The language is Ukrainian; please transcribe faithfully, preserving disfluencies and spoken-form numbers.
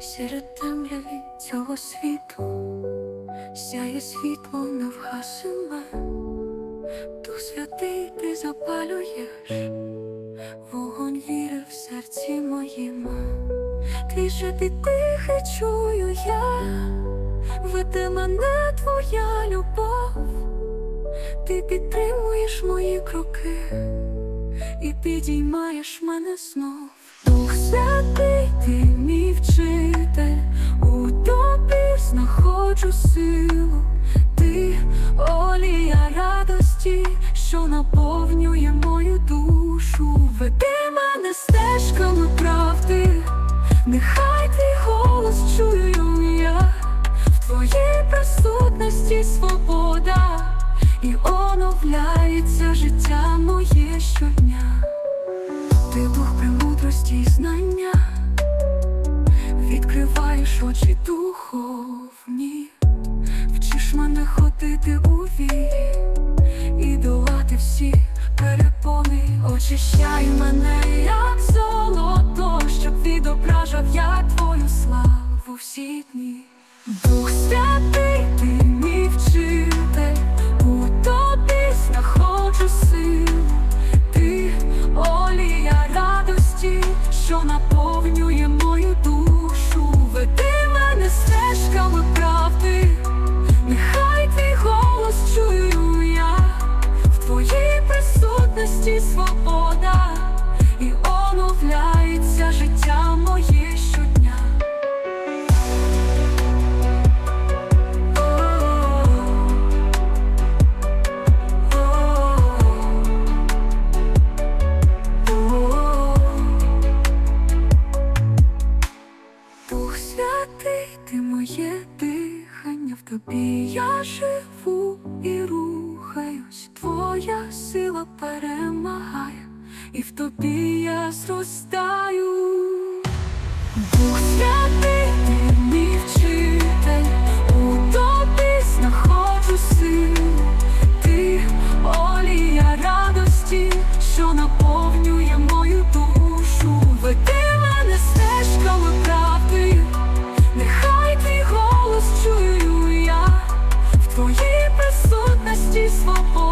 Серед темряви цього світу сяє світло невгасиме. Дух Святий, ти запалюєш вогонь віри в серці моїм. Твій шепіт тихий чую я, веде мене твоя любов. Ти підтримуєш мої кроки і підіймаєш мене знов. Дух Святий, ти мій вчитель, у тобі знаходжу силу. Ти олія радості, що наповнює мою душу. Веди мене стежками правди, нехай твій голос чую я. В твоїй присутності свобода, і оновляється життя моє щодня. Ти дух премудрості й знання, відкриваєш очі духовні, вчиш мене ходити у вірі і долати всі перепони. Очищай мене, як золото, щоб відображав я твою славу всі дні. Дух Святий, ти мій вчитель, у тобі знаходжу силу. Ти олія радості, що наповнює мою душу. Веди мене стежками правди, нехай твій голос чую я. В твоїй присутності свобода, і оновляється життя моє щодня. Дух Святий, ти моє дихання, в тобі я живу і рухаюсь. Твоя сила перемагає, і в тобі я зростаю. Дух Святий, ти мій вчитель, у тобі знаходжу силу. Ти олія радості, що наповнює мою душу. Веди мене стежками правди, нехай твій голос чую я. В твоїй присутності свобода,